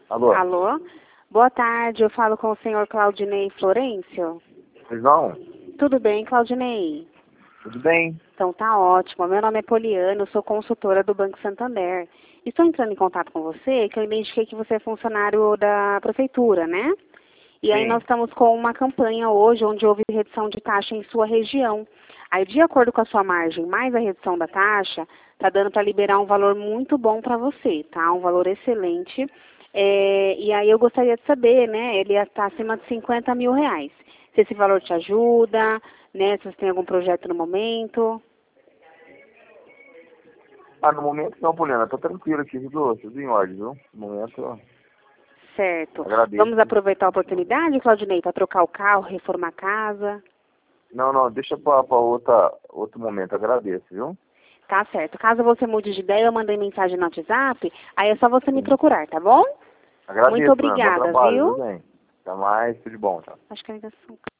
Alô? Alô? Boa tarde, eu falo com o senhor Claudinei Florencio. Pois não? Tudo bem, Claudinei? Tudo bem? Então tá ótimo. Meu nome é Poliana, eu sou consultora do Banco Santander. Estou entrando em contato com você, que eu identifiquei que você é funcionário da prefeitura, né? E aí nós Sim. estamos com uma campanha hoje onde houve redução de taxa em sua região. Aí, de acordo com a sua margem, mais a redução da taxa, tá dando para liberar um valor muito bom para você, tá? Um valor excelente. E aí eu gostaria de saber, né? Ele está acima de 50 mil reais. Se esse valor te ajuda, né? Se você tem algum projeto no momento. No momento não, Poliana. Tô tranquilo aqui, viu? Tudo em ordem, viu? No momento, Certo. agradeço. Vamos aproveitar a oportunidade, Claudinei, para trocar o carro, reformar a casa. Não, deixa pra outro momento. Agradeço, viu? Tá certo. Caso você mude de ideia, eu mandei mensagem no WhatsApp, aí é só você me Sim. procurar, tá bom? Agradeço, Muito Poliana. Bom obrigada, trabalho, viu? viu, bem? Até mais. Tudo de bom, tá? Acho que ainda são